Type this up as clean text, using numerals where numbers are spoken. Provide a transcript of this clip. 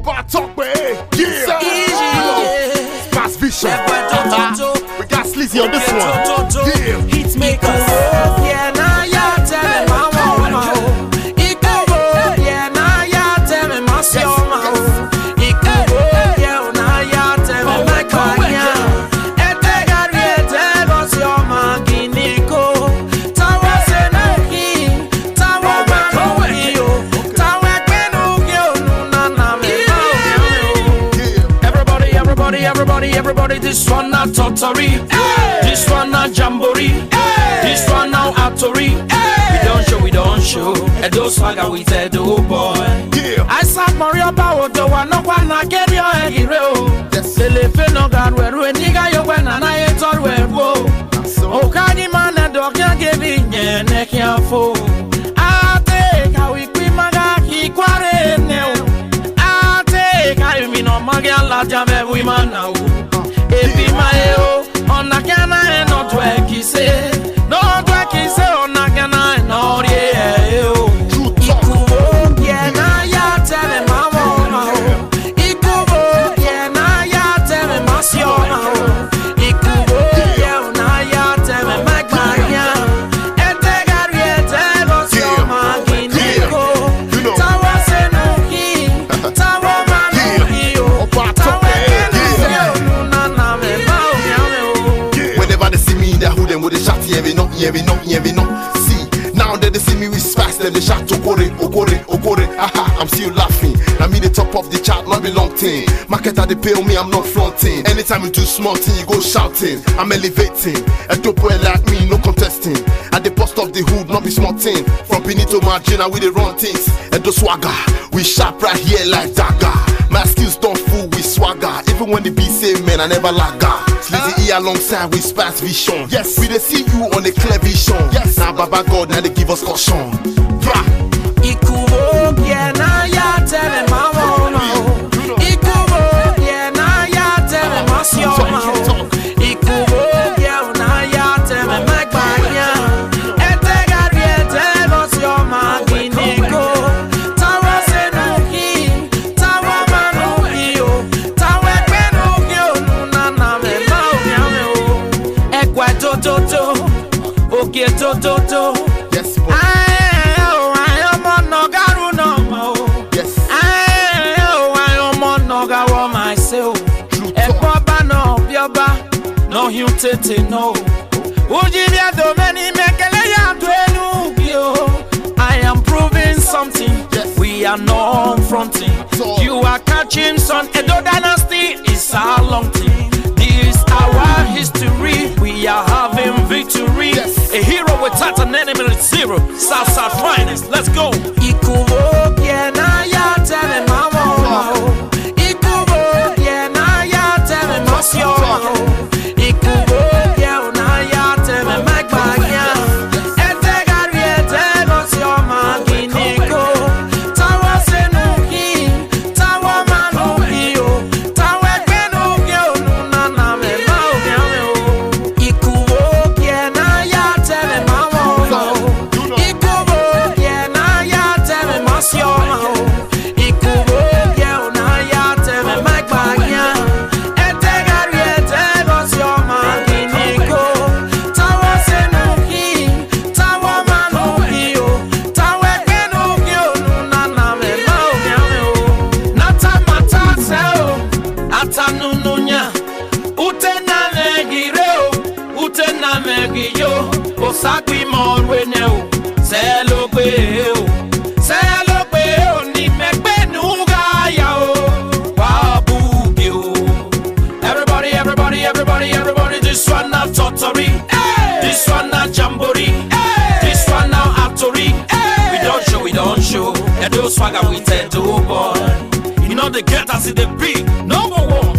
about talk, man. Yeah. Splash Vision. We got Sleazy on this one. Yeah. Hits maker. Yeah, now ya tell me my mama. Ikubo. Yeah, now ya tell me my sioma. Ikubo. Yeah, now ya tell me my kanya. Etega riete go sioma giniko. Tawa senoki. Tawa manoyo. Tawa kwenuyo nuna me. Everybody, this one not totally. This one not jamboree. This one now Attori. We don't show. And those swagger with the do boy. I said Mario Bao, the one no one I get your hero. The Filipino God where we nigga you when and I ain't all where whoa. Oh, Kadi man and dog can't give in your neck your fool. I take how we quit my guy, he quarry now. I take how you mean on my girl, la jam we man now. Ebi mayo on a cana and not work he say no work he say on a cana and not Ikubo yeah na ya tell me mama Ikubo yeah na ya tell me masiona Ikubo yeah na ya tell me magmanya etega riete go sioma giniko tawa senoki tawa manoyo tawa with a shot, yeah, we know. See, now that they see me with spice, then they shout, Okore, aha, I'm still laughing. Now me the top of the chart, not be long thing. Marketer they pay me, I'm not fronting. Anytime you do small thing, you go shouting. I'm elevating. A dope boy like me, no contesting. At the post of the hood, not be small thing. From Benito Margina, we the run things. And the swagger, we sharp right here like dagger. My skills don't fool with swagger. Even when the beat say man, I never lagger. Sleazy E alongside with Splash Vision. Yes, we they see you on the clear vision. Yes, now Baba God, now they give us caution. Ikubo, yeah, now ya tell me my mama. Ikubo, yeah, now ya tell me my sioma. Ikubo, yeah, now ya tell me my kanya. Etega riete go sioma giniko. Tawa senoki, tawa manoyo, tawa kwenuyo nuna me mao. Ekwa toto, okie toto. Yes, boy. No, you tete no. Ujibia domeni mekele ya duenu bio. I am proving something. Yes. We are not fronting. So, you are catching son. Edo dynasty is a long thing. This our history. We are having victory. Yes. A hero without an enemy with zero. South finest. Let's go. Ikubo yeah na ya tell me mama. Ikubo yeah na ya tell me masioma. Osakwi morwe neo, selope ni mekbe nuga yao, wabugyo. Everybody, this one not totally, this one not jamboree, this one now Attori. We don't show, and those swagger we tend to boy. You know the get us in the beat, number one.